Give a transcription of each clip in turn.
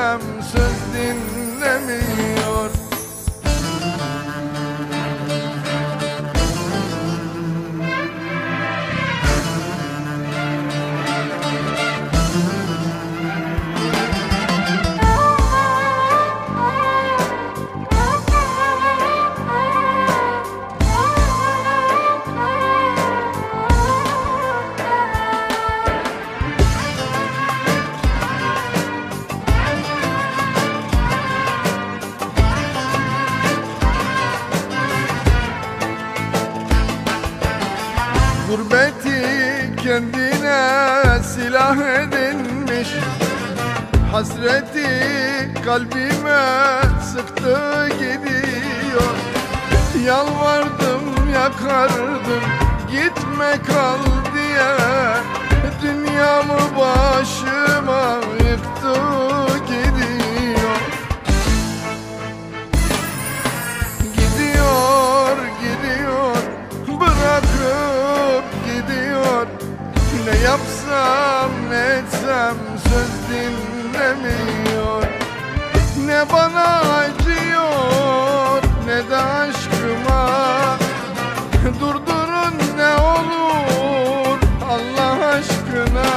etsem söz dinlemiyor. Gurbeti kendine silah edinmiş, hasreti kalbime sıktı gidiyor. Yalvardım yakardım gitme kal diye, dünyamı başıma yıktı gidiyor. Gidiyor, gidiyor, bırakıp gidiyor. Ne yapsam ne etsem söz dinlemiyor. Ne bana acıyor ne de aşkıma. Durdurun ne olur Allah aşkına.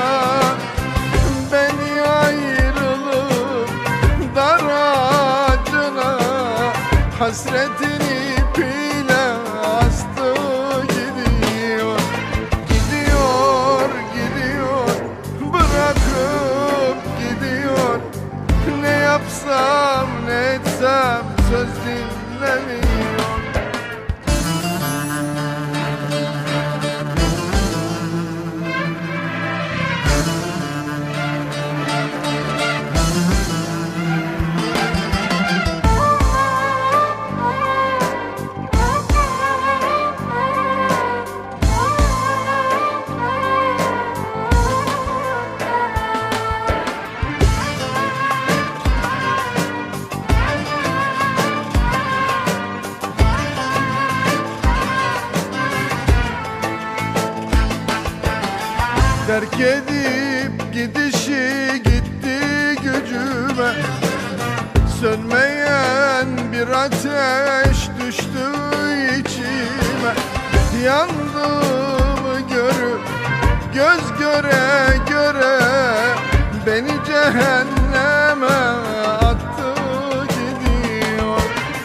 Beni ayrılıp dar ağacına, hasretin ipiyle astı gidiyor. Gidiyor, gidiyor, bırakıp gidiyor. Ne yapsam ne etsem söz dinlemiyor. Terk edip gidişi gitti gücüme. Sönmeyen bir ateş düştü içime. Yandığımı görüp göz göre göre, beni cehenneme attı gidiyor.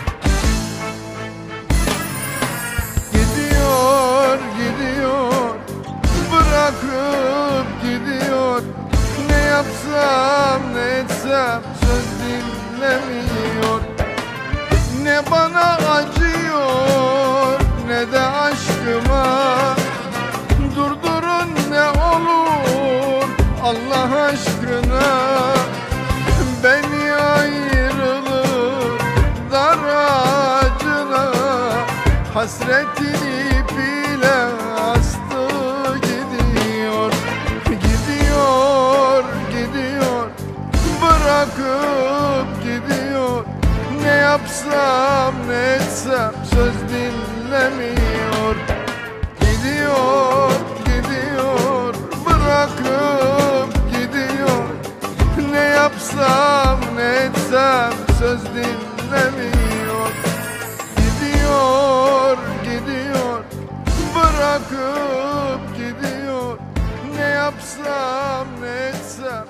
Gidiyor, gidiyor, bırakıp gidiyor. Ne yapsam ne etsem söz dinlemiyor. Ne bana acıyor ne de aşkıma. Durdurun ne olur Allah aşkına. Beni ayrılıp dar ağacına, hasretin ipiyle astı gidiyor. Gidiyor, gidiyor, bırakıp gidiyor. Ne yapsam ne etsem söz dinlemiyor. Gidiyor, gidiyor, bırakıp gidiyor. Ne yapsam ne etsem söz dinlemiyor. Gidiyor, gidiyor, bırakıp gidiyor. Ne yapsam ne etsem